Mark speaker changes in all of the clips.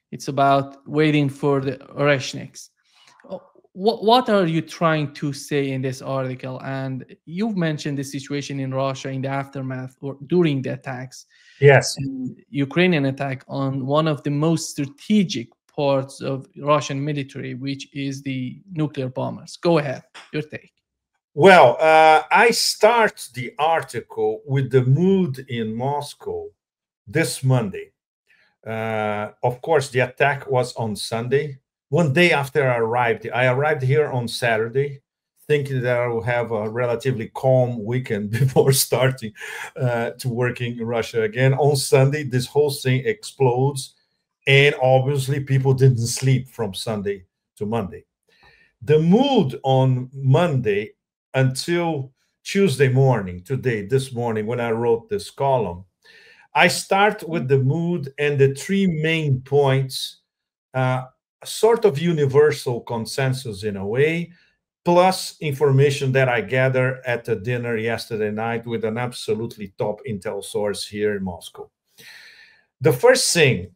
Speaker 1: It's about waiting for the Oreshniks. What are you trying to say in this article? And you've mentioned the situation in Russia in the aftermath or during the attacks,
Speaker 2: Yes.
Speaker 1: Ukrainian attack on one of the most strategic parts of Russian military, which is the nuclear bombers. Go ahead, your take.
Speaker 2: Well, I start the article with the mood in Moscow this Monday. Of course, the attack was on Sunday. One day after I arrived here on Saturday, thinking that I will have a relatively calm weekend before starting to work in Russia again. On Sunday, this whole thing explodes, and obviously, people didn't sleep from Sunday to Monday. The mood on Monday until Tuesday morning, today, this morning, when I wrote this column, I start with the mood and the three main points, sort of universal consensus in a way, plus information that I gathered at the dinner yesterday night with an absolutely top intel source here in Moscow. The first thing,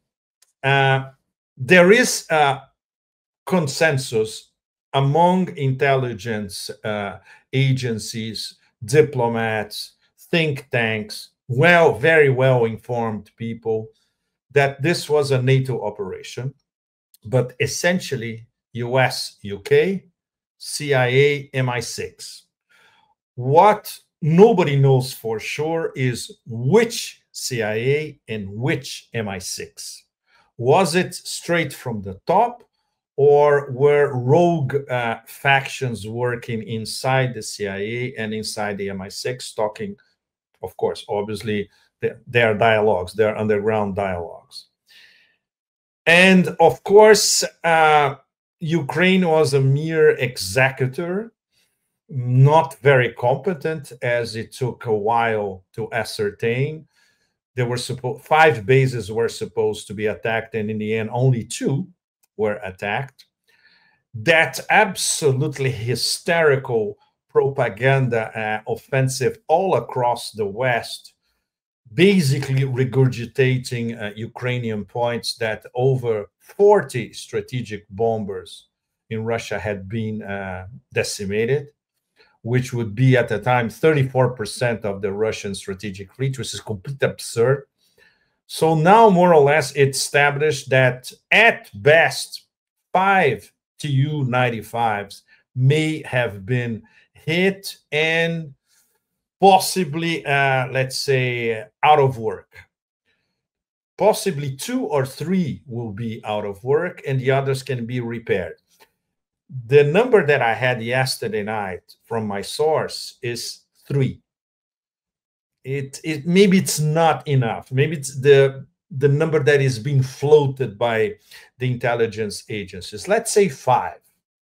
Speaker 2: there is a consensus among intelligence agencies, diplomats, think tanks, very well informed people, that this was a NATO operation, but essentially US, UK, CIA, MI6. What nobody knows for sure is which CIA and which MI6. Was it straight from the top, or were rogue factions working inside the CIA and inside the MI6 talking, of course, obviously, their dialogues, their underground dialogues. And of course, Ukraine was a mere executor, not very competent, as it took a while to ascertain. There were 5 bases were supposed to be attacked, and in the end, only 2 were attacked. That absolutely hysterical propaganda offensive all across the West, basically regurgitating Ukrainian points that over 40 strategic bombers in Russia had been decimated, which would be at the time 34% of the Russian strategic fleet, which is completely absurd. So now, more or less, it's established that at best, 5 Tu-95s may have been hit and possibly, let's say, out of work. Possibly 2 or 3 will be out of work, and the others can be repaired. The number that I had yesterday night from my source is 3. It maybe it's not enough. Maybe it's the number that is being floated by the intelligence agencies. Let's say 5.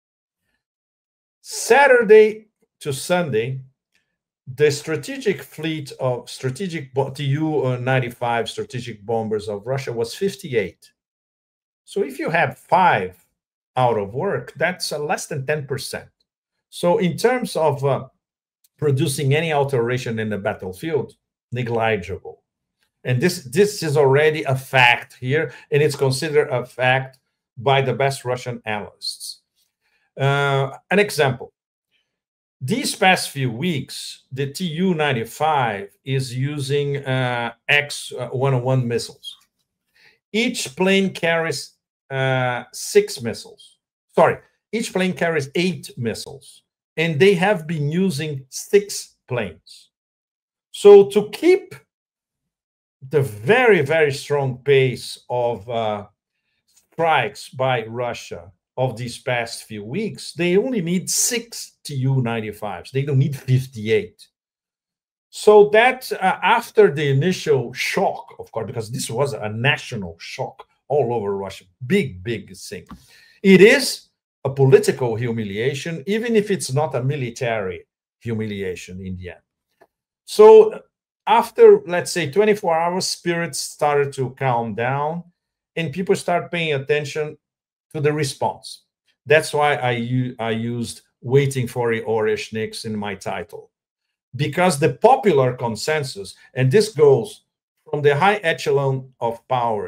Speaker 2: Saturday to Sunday, the strategic fleet of strategic Tu-95 strategic bombers of Russia was 58. So if you have 5 out of work, that's less than 10%. So in terms of producing any alteration in the battlefield, negligible. And this is already a fact here, and it's considered a fact by the best Russian analysts. An example. These past few weeks, the Tu-95 is using X-101 missiles. Each plane carries 6 missiles. Sorry, each plane carries 8 missiles, and they have been using 6 planes. So to keep the very, very strong pace of strikes by Russia of these past few weeks, they only need 6 Tu-95s. They don't need 58. So that after the initial shock, of course, because this was a national shock all over Russia, big thing. It is a political humiliation, even if it's not a military humiliation in the end. So after, let's say, 24 hours, spirits started to calm down, and people start paying attention to the response. That's why I used waiting for the Oreshniks in my title. Because the popular consensus, and this goes from the high echelon of powers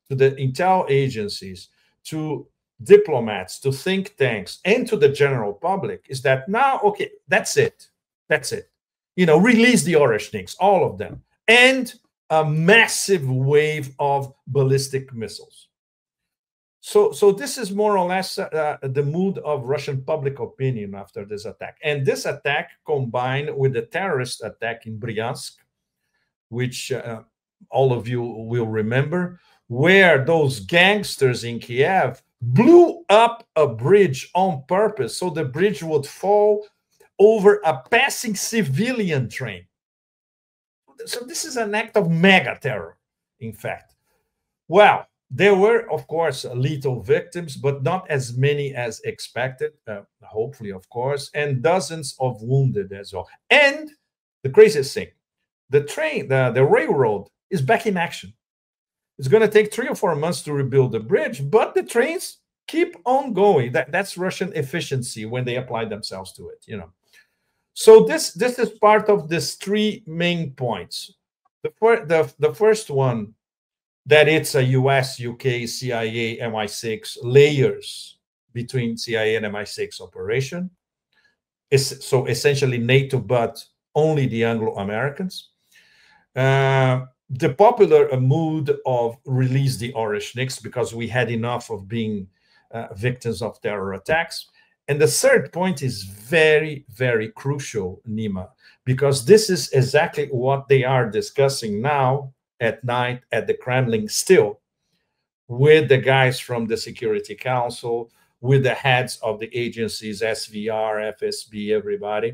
Speaker 2: to the intel agencies, to diplomats, to think tanks, and to the general public is that now, okay, that's it. That's it. You know, release the Oreshniks, all of them, and a massive wave of ballistic missiles. So this is more or less the mood of Russian public opinion after this attack. And this attack combined with the terrorist attack in Bryansk, which all of you will remember, where those gangsters in Kiev blew up a bridge on purpose so the bridge would fall over a passing civilian train. So this is an act of mega terror, in fact. Well, there were, of course, lethal victims, but not as many as expected, hopefully, of course, and dozens of wounded as well. And the craziest thing, the railroad is back in action. It's going to take 3 or 4 months to rebuild the bridge, but the trains keep on going. That's Russian efficiency when they apply themselves to it, you know. So this is part of these 3 main points. The first one, that it's a US, UK, CIA, MI6 layers between CIA and MI6 operation. So essentially NATO, but only the Anglo-Americans. The popular mood of release the Oreshniks because we had enough of being victims of terror attacks. And the third point is very, very crucial, Nima, because this is exactly what they are discussing now at night at the Kremlin still, with the guys from the Security Council, with the heads of the agencies, SVR, FSB, everybody.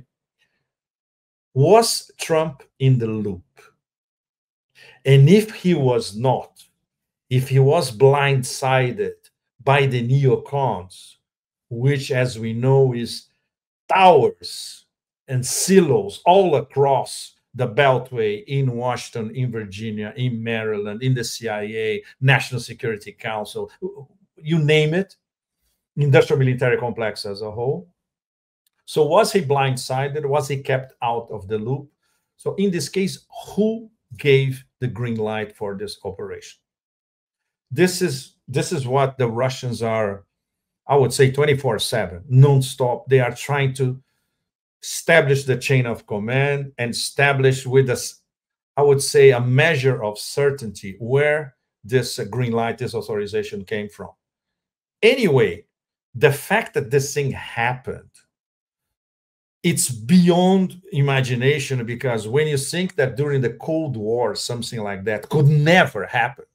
Speaker 2: Was Trump in the loop? And if he was not, if he was blindsided by the neocons, which, as we know, is towers and silos all across the Beltway in Washington, in Virginia, in Maryland, in the CIA, National Security Council, you name it, industrial military complex as a whole. So was he blindsided? Was he kept out of the loop? So in this case, who gave the green light for this operation? This is what the Russians are, I would say, 24/7, non-stop. They are trying to establish the chain of command and establish with us, I would say, a measure of certainty where this green light, this authorization came from. Anyway, the fact that this thing happened, it's beyond imagination, because when you think that during the Cold War, something like that could never happen,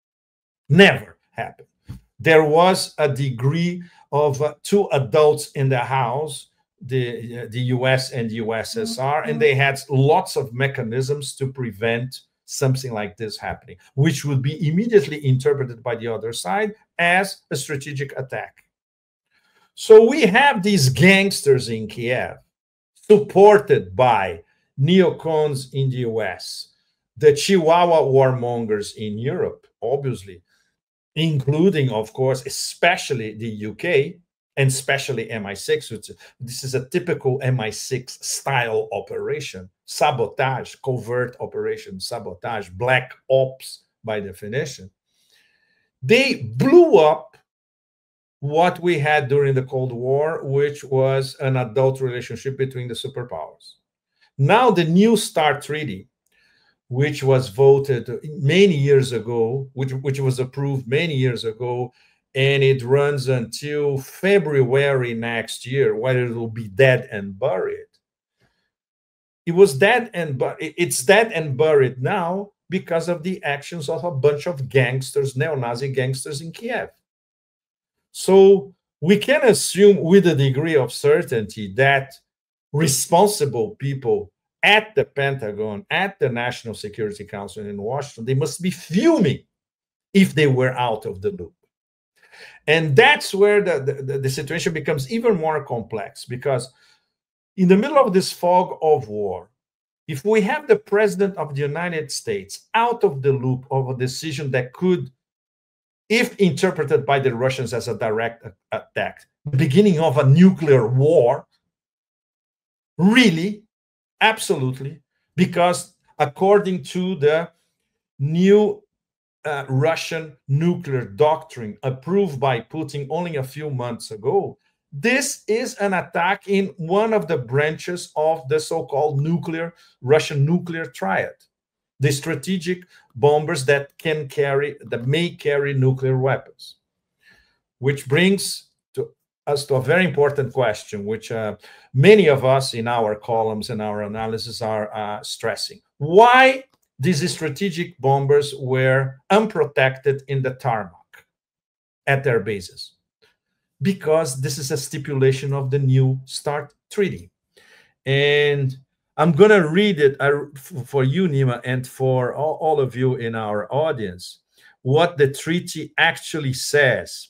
Speaker 2: there was a degree of 2 adults in the house, the US and the USSR, and they had lots of mechanisms to prevent something like this happening, which would be immediately interpreted by the other side as a strategic attack. So we have these gangsters in Kiev, supported by neocons in the US, the Chihuahua warmongers in Europe, obviously, including, of course, especially the UK, and especially MI6. This is a typical MI6 style operation, sabotage, covert operation, sabotage, black ops by definition. They blew up what we had during the Cold War, which was an adult relationship between the superpowers. Now the New START Treaty, which was voted many years ago, which was approved many years ago, and it runs until February next year, where it will be dead and buried. It was dead and it's dead and buried now because of the actions of a bunch of gangsters, neo-Nazi gangsters in Kiev. So we can assume with a degree of certainty that responsible people at the Pentagon, at the National Security Council in Washington, they must be fuming if they were out of the loop. And that's where the situation becomes even more complex, because in the middle of this fog of war, if we have the President of the United States out of the loop of a decision that could, if interpreted by the Russians as a direct attack, the beginning of a nuclear war, really, absolutely, because according to the new Russian nuclear doctrine approved by Putin only a few months ago, this is an attack in one of the branches of the so-called Russian nuclear triad, the strategic bombers that may carry nuclear weapons. Which brings us to a very important question, which many of us in our columns and our analysis are stressing. Why these strategic bombers were unprotected in the tarmac at their bases? Because this is a stipulation of the New START Treaty. And I'm going to read it for you, Nima, and for all of you in our audience, what the treaty actually says.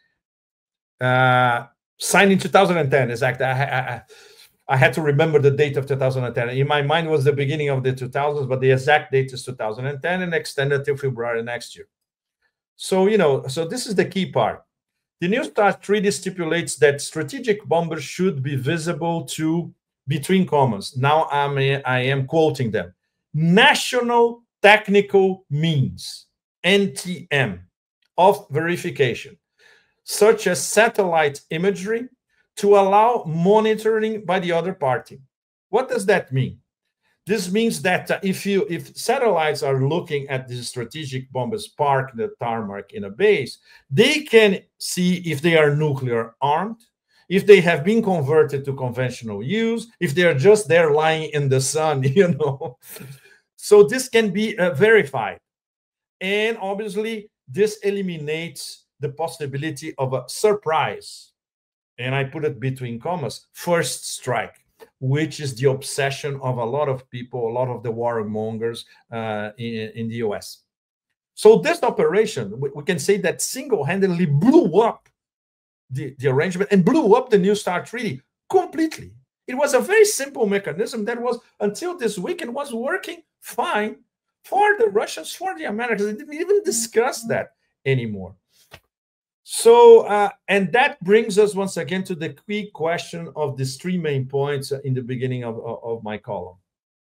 Speaker 2: Signed in 2010, exactly. I had to remember the date of 2010. In my mind was the beginning of the 2000s, but the exact date is 2010 and extended till February next year. So, so this is the key part. The New START Treaty stipulates that strategic bombers should be visible to, between commas, now I am quoting them, national technical means, NTM, of verification, such as satellite imagery, to allow monitoring by the other party. What does that mean? This means that if satellites are looking at the strategic bombers parked in the tarmac in a base, they can see if they are nuclear armed, if they have been converted to conventional use, if they are just there lying in the sun, So this can be verified. And obviously, this eliminates the possibility of a surprise, and I put it between commas, first strike, which is the obsession of a lot of people, a lot of the warmongers in the US. So this operation, we can say that single-handedly blew up the arrangement and blew up the New START Treaty completely. It was a very simple mechanism that was, until this weekend, was working fine for the Russians, for the Americans. They didn't even discuss that anymore. So, and that brings us once again to the key question of these three main points in the beginning of my column.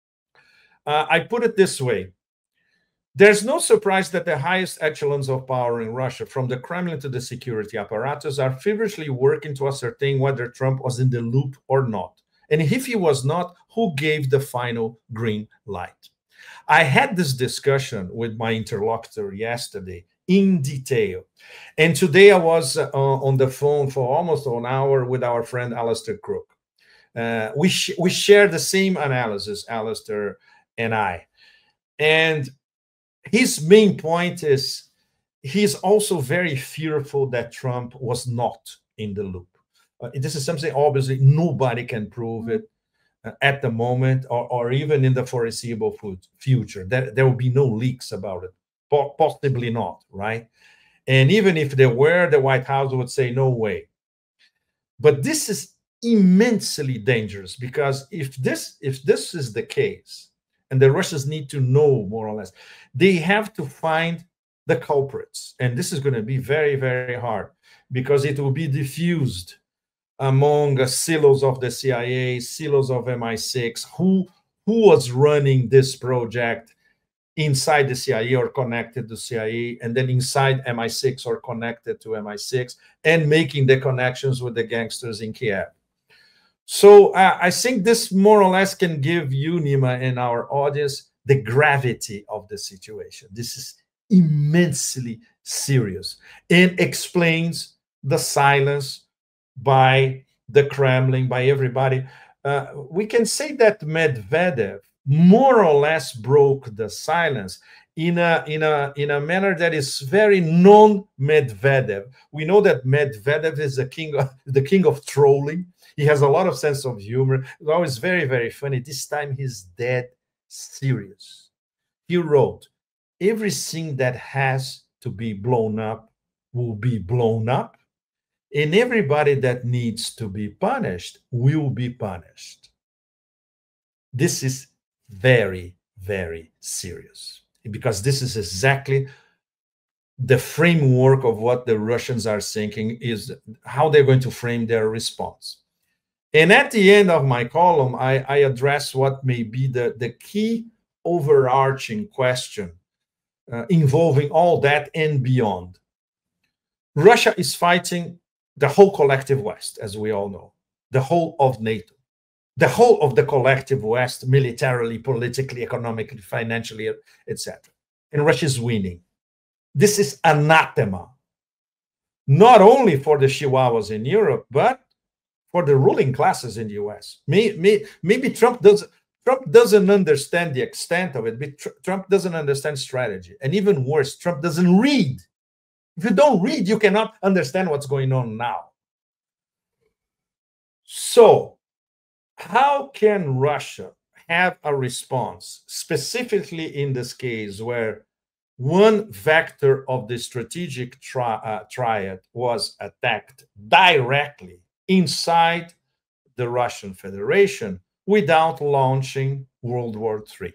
Speaker 2: I put it this way. There's no surprise that the highest echelons of power in Russia, from the Kremlin to the security apparatus, are feverishly working to ascertain whether Trump was in the loop or not. And if he was not, who gave the final green light? I had this discussion with my interlocutor yesterday in detail. And today I was on the phone for almost an hour with our friend Alistair Crook. We share the same analysis, Alistair and I. And his main point is he's also very fearful that Trump was not in the loop. This is something obviously nobody can prove it at the moment or even in the foreseeable future. There will be no leaks about it. Possibly not, right? And even if there were, the White House would say, no way. But this is immensely dangerous, because if this is the case, and the Russians need to know more or less, they have to find the culprits. And this is going to be very, very hard, because it will be diffused among silos of the CIA, silos of MI6, who was running this project inside the CIA or connected to CIA, and then inside MI6 or connected to MI6, and making the connections with the gangsters in Kiev. So I think this more or less can give you, Nima, and our audience, the gravity of the situation. This is immensely serious and explains the silence by the Kremlin, by everybody. We can say that Medvedev more or less broke the silence in a manner that is very non-Medvedev. We know that Medvedev is the king of trolling. He has a lot of sense of humor. It's always very, very funny. This time he's dead serious. He wrote, everything that has to be blown up will be blown up, and everybody that needs to be punished will be punished. This is very, very serious, because this is exactly the framework of what the Russians are thinking, is how they're going to frame their response. And at the end of my column, I address what may be the key overarching question involving all that and beyond. Russia is fighting the whole collective West, as we all know, the whole of NATO, the whole of the collective West, militarily, politically, economically, financially, etc. And Russia is winning. This is anathema, not only for the Chihuahuas in Europe, but for the ruling classes in the US. Maybe Trump doesn't understand the extent of it, but Trump doesn't understand strategy. And even worse, Trump doesn't read. If you don't read, you cannot understand what's going on now. So, how can Russia have a response, specifically in this case where one vector of the strategic triad was attacked directly inside the Russian Federation without launching World War III?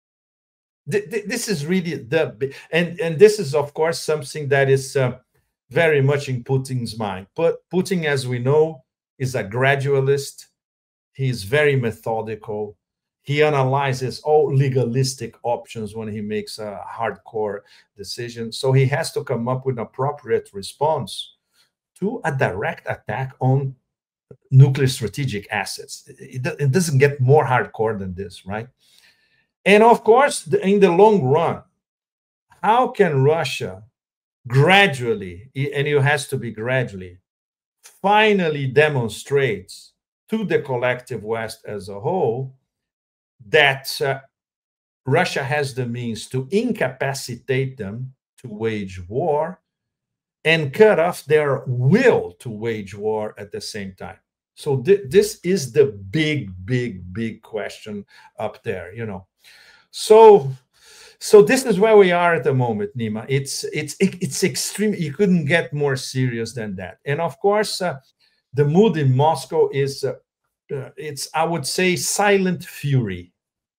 Speaker 2: This is really and this is, of course, something that is very much in Putin's mind. But Putin, as we know, is a gradualist. He is very methodical. He analyzes all legalistic options when he makes a hardcore decision. So he has to come up with an appropriate response to a direct attack on nuclear strategic assets. It doesn't get more hardcore than this, right? And of course, in the long run, how can Russia gradually, and it has to be gradually, finally demonstrates to the collective West as a whole that Russia has the means to incapacitate them to wage war and cut off their will to wage war at the same time? So this is the big question up there, you know. So this is where we are at the moment, Nima. It's extreme. You couldn't get more serious than that. And of course, the mood in Moscow is, it's, I would say, silent fury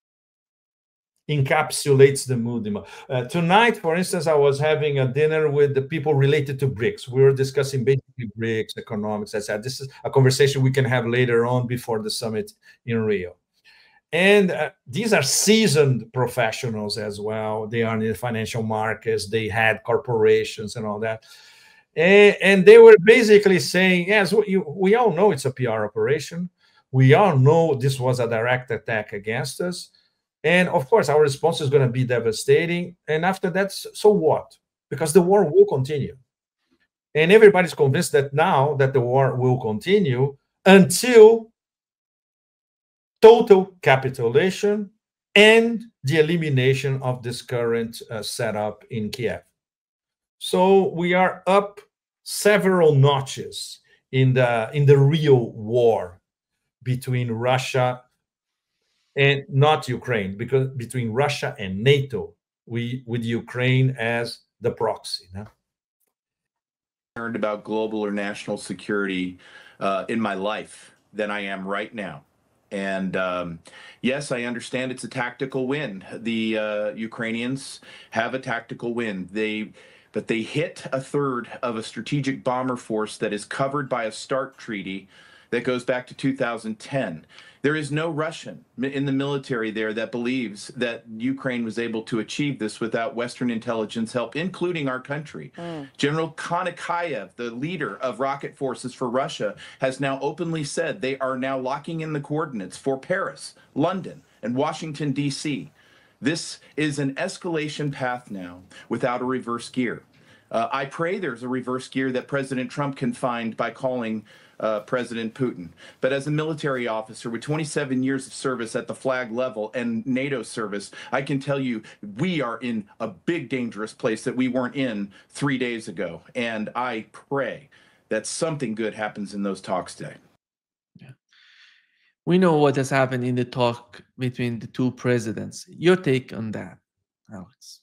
Speaker 2: encapsulates the mood. Tonight, for instance, I was having a dinner with the people related to BRICS. We were discussing basically BRICS, economics, etc. This is a conversation we can have later on before the summit in Rio. And these are seasoned professionals as well. They are in the financial markets. They had corporations and all that. And they were basically saying, yes, we all know it's a PR operation. We all know this was a direct attack against us. And of course, our response is going to be devastating. And after that, so what? Because the war will continue. And everybody's convinced that now that the war will continue until total capitulation and the elimination of this current setup in Kiev. So we are up several notches in the real war between Russia and not Ukraine, because between Russia and NATO, with Ukraine as the proxy. No?
Speaker 3: Concerned about global or national security in my life than I am right now. And yes, I understand it's a tactical win. The Ukrainians have a tactical win. But they hit a third of a strategic bomber force that is covered by a START treaty that goes back to 2010. There is no Russian in the military there that believes that Ukraine was able to achieve this without Western intelligence help, including our country. General Konakayev, the leader of rocket forces for Russia, has now openly said they are now locking in the coordinates for Paris, London, and Washington, D.C. This is an escalation path now without a reverse gear. I pray there's a reverse gear that President Trump can find by calling President Putin. But as a military officer with 27 years of service at the flag level and NATO service, I can tell you we are in a big dangerous place that we weren't in 3 days ago. And I pray that something good happens in those talks today.
Speaker 1: Yeah. We know what has happened in the talk between the two presidents. Your take on that, Alex?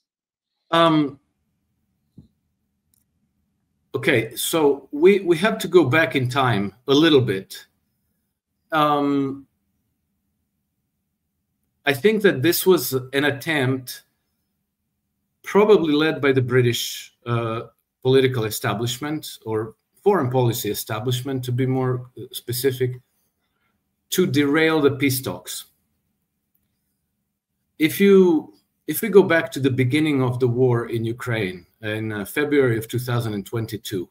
Speaker 4: Okay, so we have to go back in time a little bit. I think that this was an attempt, probably led by the British political establishment or foreign policy establishment, to be more specific, to derail the peace talks. If you if we go back to the beginning of the war in Ukraine in February of 2022,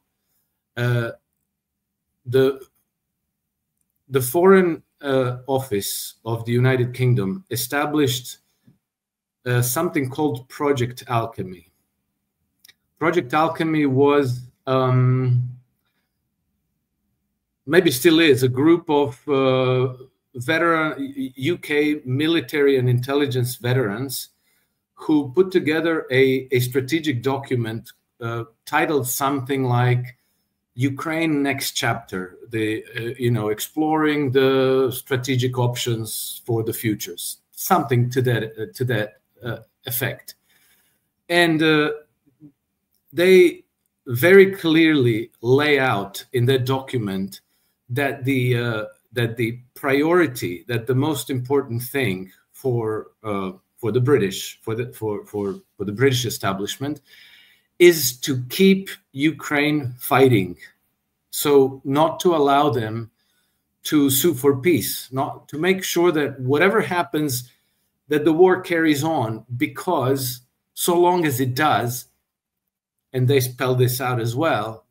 Speaker 4: the Foreign Office of the United Kingdom established something called Project Alchemy. Project Alchemy was, maybe still is, a group of veteran UK military and intelligence veterans who put together a strategic document titled something like Ukraine Next Chapter, exploring the strategic options for the futures, something to that effect. And they very clearly lay out in that document that the priority, that the most important thing for the British, for the British establishment, is to keep Ukraine fighting. So not to allow them to sue for peace, not to make sure that whatever happens, that the war carries on, because so long as it does, and they spell this out as well,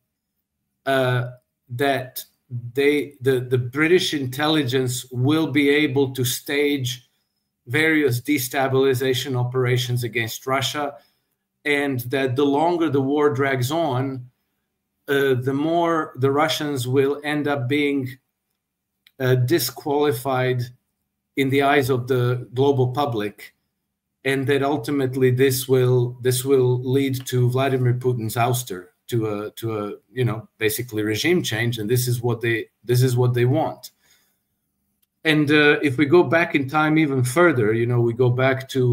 Speaker 4: that the British intelligence will be able to stage various destabilization operations against Russia, and that the longer the war drags on, the more the Russians will end up being disqualified in the eyes of the global public, and that ultimately this will lead to Vladimir Putin's ouster, to a basically regime change, and this is what they want. And if we go back in time even further, we go back to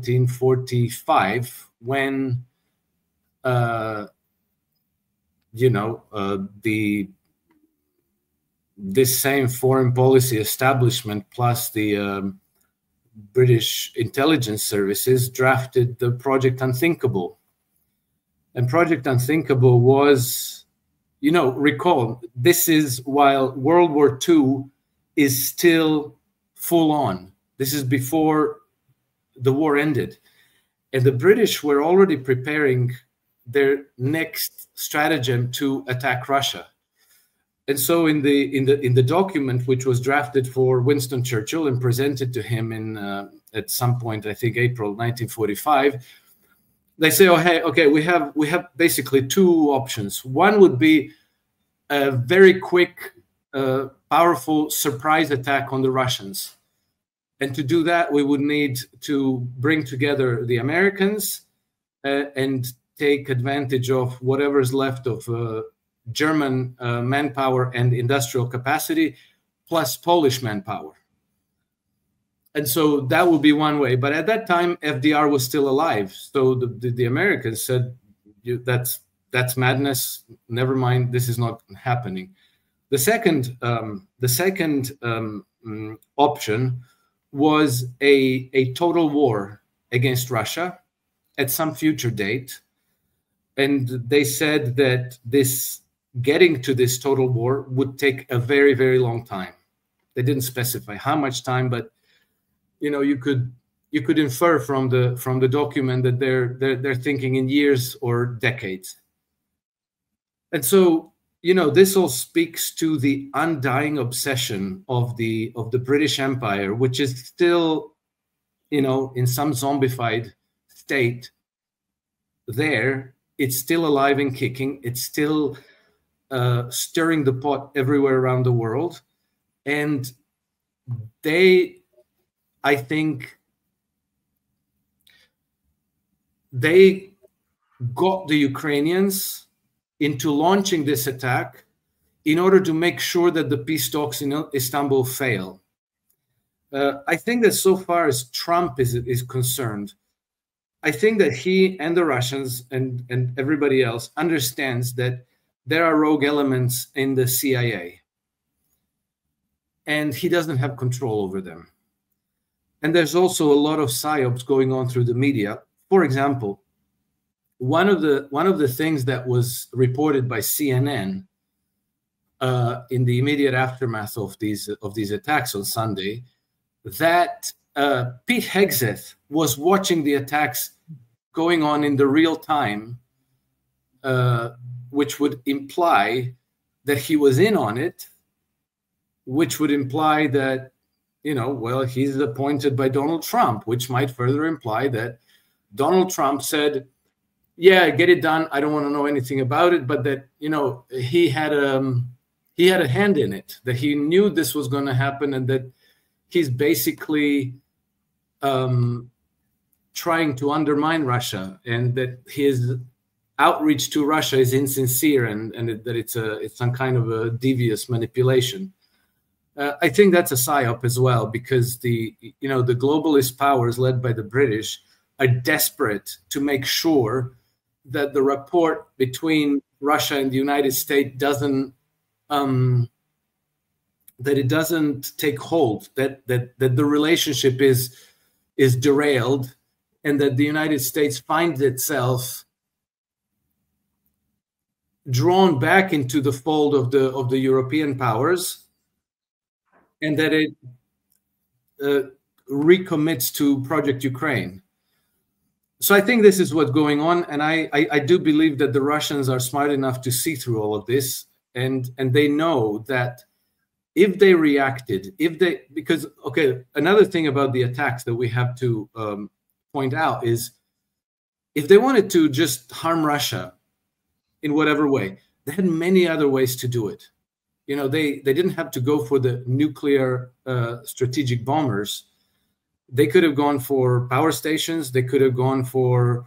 Speaker 4: 1945, when this same foreign policy establishment plus the British intelligence services drafted the Project Unthinkable. And Project Unthinkable was, recall, this is while World War II is still full on. This is before the war ended. And the British were already preparing their next stratagem to attack Russia. And so in the document, which was drafted for Winston Churchill and presented to him at some point, I think April 1945, they say, oh, hey, okay, we have basically two options. One would be a very quick, powerful surprise attack on the Russians. And to do that, we would need to bring together the Americans and take advantage of whatever's left of German manpower and industrial capacity, plus Polish manpower. And so that would be one way. But at that time, FDR was still alive. So the Americans said, that's madness. Never mind, this is not happening. The second option was a total war against Russia at some future date. And they said that getting to this total war would take a very, very long time. They didn't specify how much time, but you could infer from the document that they're thinking in years or decades. And so this all speaks to the undying obsession of the British Empire, which is still in some zombified state there. It's still alive and kicking. It's still stirring the pot everywhere around the world. And I think they got the Ukrainians into launching this attack in order to make sure that the peace talks in Istanbul fail. I think that so far as Trump is concerned, I think that he and the Russians and everybody else understands that there are rogue elements in the CIA, and he doesn't have control over them. And there's also a lot of psyops going on through the media. For example, one of the things that was reported by CNN in the immediate aftermath of these attacks on Sunday, that Pete Hegseth was watching the attacks going on in the real time, which would imply that he was in on it, which would imply that, well, he's appointed by Donald Trump, which might further imply that Donald Trump said, yeah, get it done. I don't want to know anything about it, but that, he had a hand in it, that he knew this was going to happen, and that he's basically trying to undermine Russia, and that his outreach to Russia is insincere, and that it's some kind of a devious manipulation. I think that's a psyop as well, because the globalist powers led by the British are desperate to make sure that the rapport between Russia and the United States doesn't take hold, that the relationship is derailed, and that the United States finds itself drawn back into the fold of the European powers, and that it recommits to Project Ukraine. So I think this is what's going on, and I do believe that the Russians are smart enough to see through all of this, and they know that if they reacted, because another thing about the attacks that we have to point out is, if they wanted to just harm Russia in whatever way, they had many other ways to do it. They didn't have to go for the nuclear strategic bombers. They could have gone for power stations. They could have gone for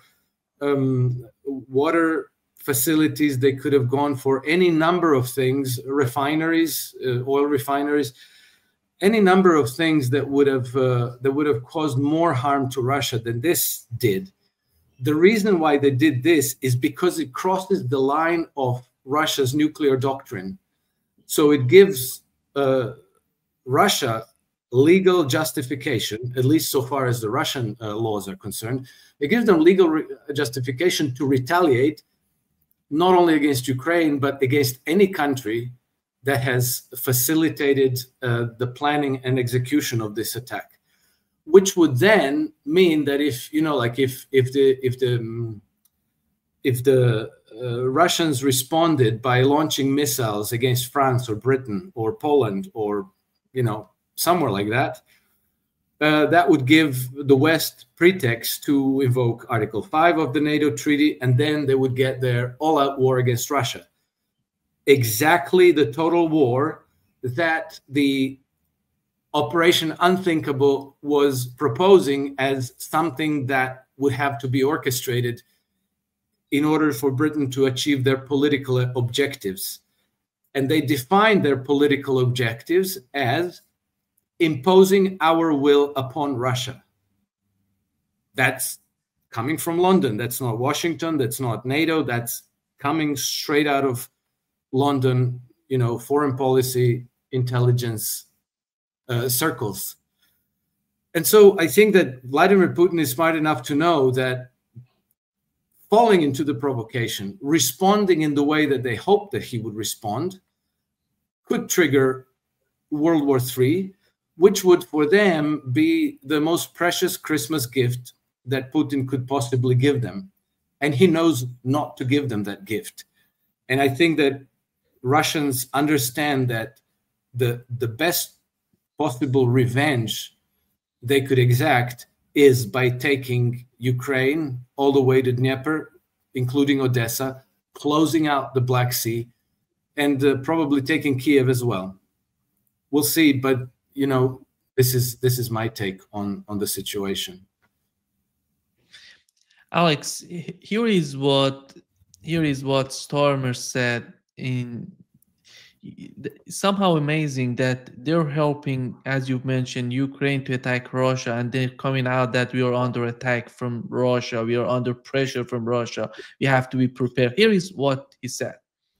Speaker 4: water facilities. They could have gone for any number of things, refineries, oil refineries, any number of things that would have caused more harm to Russia than this did. The reason why they did this is because it crosses the line of Russia's nuclear doctrine. So it gives Russia legal justification, at least so far as the Russian laws are concerned. It gives them legal justification to retaliate, not only against Ukraine, but against any country that has facilitated the planning and execution of this attack, which would then mean that if the Russians responded by launching missiles against France or Britain or Poland or somewhere like that, that would give the West pretext to invoke Article 5 of the NATO treaty, and then they would get their all-out war against Russia. Exactly the total war that the Operation Unthinkable was proposing as something that would have to be orchestrated in order for Britain to achieve their political objectives. And they defined their political objectives as imposing our will upon Russia. That's coming from London. That's not Washington. That's not NATO. That's coming straight out of London, foreign policy, intelligence circles. And so I think that Vladimir Putin is smart enough to know that falling into the provocation, responding in the way that they hoped that he would respond, could trigger World War III, which would for them be the most precious Christmas gift that Putin could possibly give them. And he knows not to give them that gift. And I think that Russians understand that the best possible revenge they could exact is by taking Ukraine all the way to Dnieper, including Odessa, closing out the Black Sea, and probably taking Kiev as well. We'll see, but this is my take on the situation.
Speaker 1: Alex, here is what Stormer said. Somehow amazing that they're helping, as you mentioned, Ukraine to attack Russia, and they're coming out that we are under attack from Russia, we are under pressure from Russia, we have to be prepared. Here is what he said.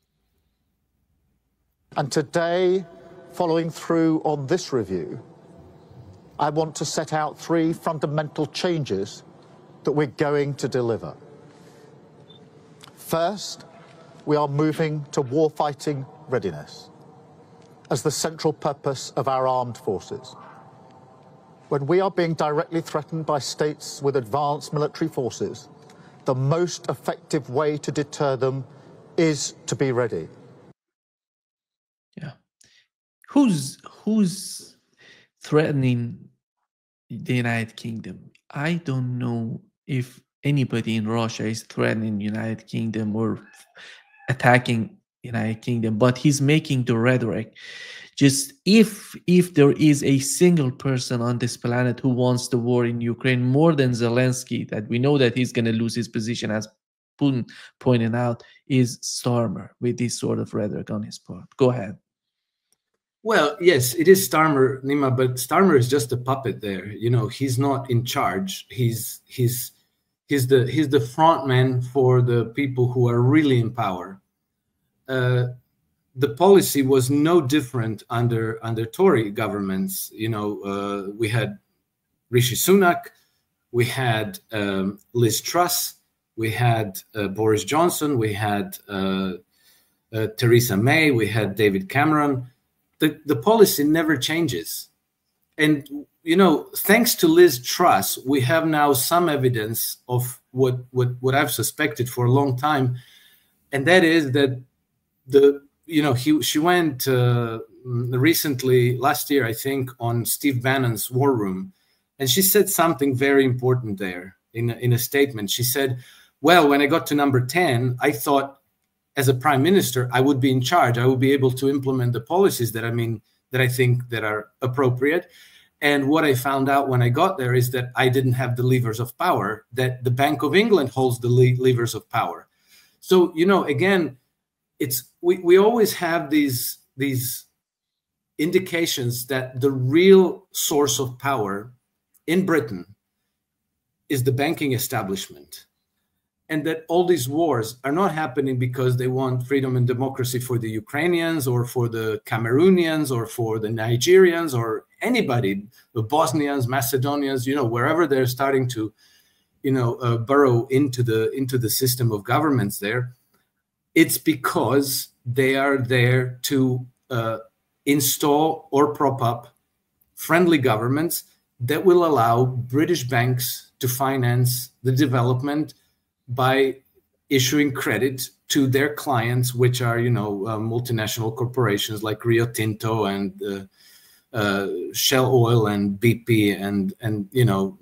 Speaker 5: And today, following through on this review, I want to set out 3 fundamental changes that we're going to deliver. First, we are moving to warfighting readiness as the central purpose of our armed forces. when we are being directly threatened by states with advanced military forces, the most effective way to deter them is to be ready.
Speaker 1: Yeah. Who's threatening the United Kingdom? I don't know if anybody in Russia is threatening United Kingdom or attacking United Kingdom, but he's making the rhetoric. Just if there is a single person on this planet who wants the war in Ukraine more than Zelensky, that we know that he's going to lose his position, as Putin pointed out, is Starmer with this sort of rhetoric on his part. Go ahead.
Speaker 4: Well, yes, it is Starmer, Nima, but Starmer is just a puppet there. You know, he's not in charge. He's the front man for the people who are really in power. The policy was no different under Tory governments. You know, we had Rishi Sunak, we had Liz Truss, we had Boris Johnson, we had Theresa May, we had David Cameron. The policy never changes. And, you know, thanks to Liz Truss, we have now some evidence of what I've suspected for a long time. And that is that she went recently, last year, I think, on Steve Bannon's War Room. And she said something very important there in a statement. She said, well, when I got to number 10, I thought, as a prime minister, I would be in charge. I would be able to implement the policies that I think that are appropriate. And what I found out when I got there is that I didn't have the levers of power, that the Bank of England holds the levers of power. So, you know, again, we always have these indications that the real source of power in Britain is the banking establishment. And that all these wars are not happening because they want freedom and democracy for the Ukrainians or for the Cameroonians or for the Nigerians or anybody, the Bosnians, Macedonians, you know, wherever they're starting to, you know, burrow into the system of governments there. It's because they are there to install or prop up friendly governments that will allow British banks to finance the development by issuing credit to their clients, which are, you know, multinational corporations like Rio Tinto and Shell Oil and BP and you know,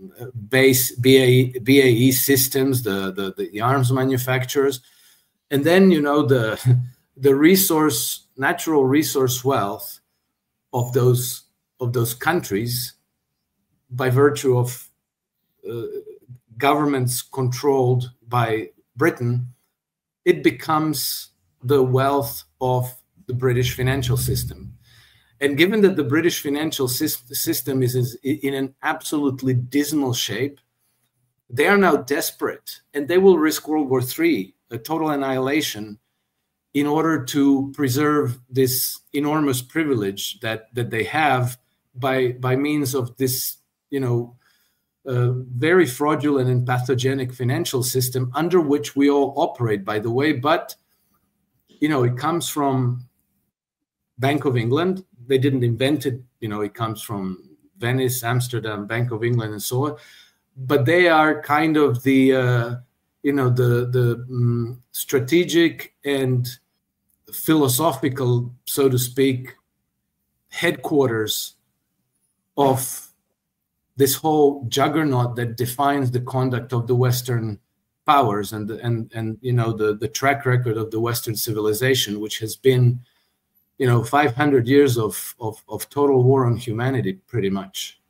Speaker 4: BAE Systems, the arms manufacturers, and then, you know, the natural resource wealth of those countries by virtue of governments controlled by Britain, it becomes the wealth of the British financial system. And given that the British financial system is in an absolutely dismal shape, they are now desperate, and they will risk World War III, a total annihilation, in order to preserve this enormous privilege that they have by means of this, you know, very fraudulent and pathogenic financial system under which we all operate, by the way. But, you know, it comes from Bank of England. They didn't invent it. You know, it comes from Venice, Amsterdam, Bank of England, and so on. But they are kind of the, you know, the strategic and philosophical, so to speak, headquarters of this whole juggernaut that defines the conduct of the Western powers and you know, the track record of the Western civilization, which has been, you know, 500 years of total war on humanity, pretty much.